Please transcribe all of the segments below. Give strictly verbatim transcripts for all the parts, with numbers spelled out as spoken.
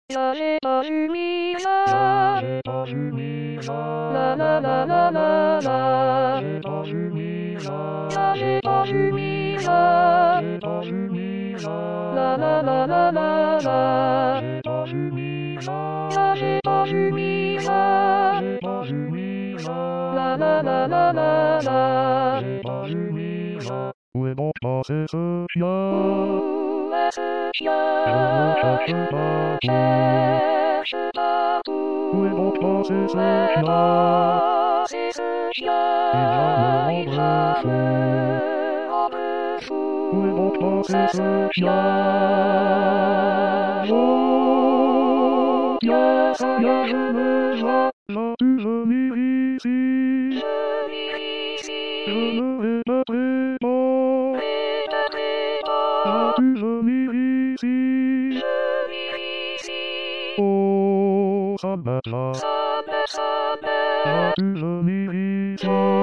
Ça j'ai pas vu Misa. J'ai pas vu Misa. La la la la la la. J'ai pas vu Misa. Ça j'ai pas vu Misa. J'ai pas vu Misa. La la la la la la. J'ai pas vu Misa. Ça j'ai pas vu Misa. J'ai pas vu Misa. La la la la la la. J'ai pas vu Misa. Où est donc passé ce chien? Où est ce chien? Je le cherche partout. Cherche partout. Où est donc passé ce Où est chien? passé ce chien? Il Il va va me me rendre fou. Où est donc passé C'est ce ce chien? chien. Oh, bien, ça y est, je me vois. L'as-tu venir ici? Je vis ici. Je ne répéterai pas. Répéterai pas. L'as-tu venir ici? Je vis ici. Oh, ça bête là. Ça bête, ça bête. L'as-tu venir ici?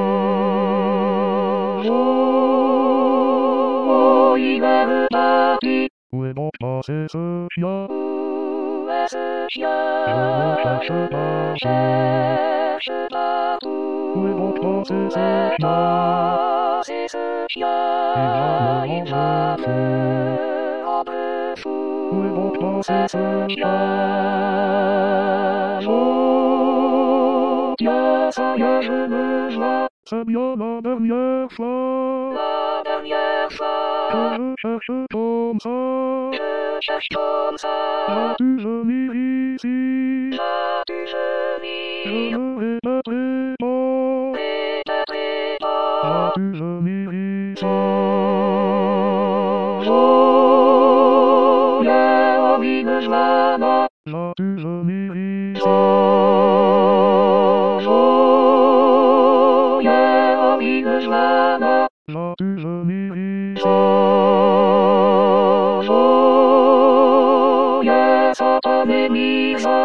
Oh, il est reparti. Où est donc passé ce chien? Où est ce chien? Je le cherche partout. Cherche partout. Où est donc passé Où ce est chien? passé ce chien? Il va me rendre fou. Où est donc passé C'est ce ce chien? chien. Oh, tiens, ça y est, je me vois. C'est bien la dernière fois La dernière fois. que je cherche comme ça. Je cherche comme ça. L'as-tu venir ici? Vas-tu Je venir? ne répéterai pas. Répéterai pas. L'as-tu venir ici? Oh, yeah, oh, oui, me voilà. L'as-tu venir ici? Oh, yeah, oh, oui, me voilà. L'as-tu venir ici? Oh, yeah, ça t'a mis ça.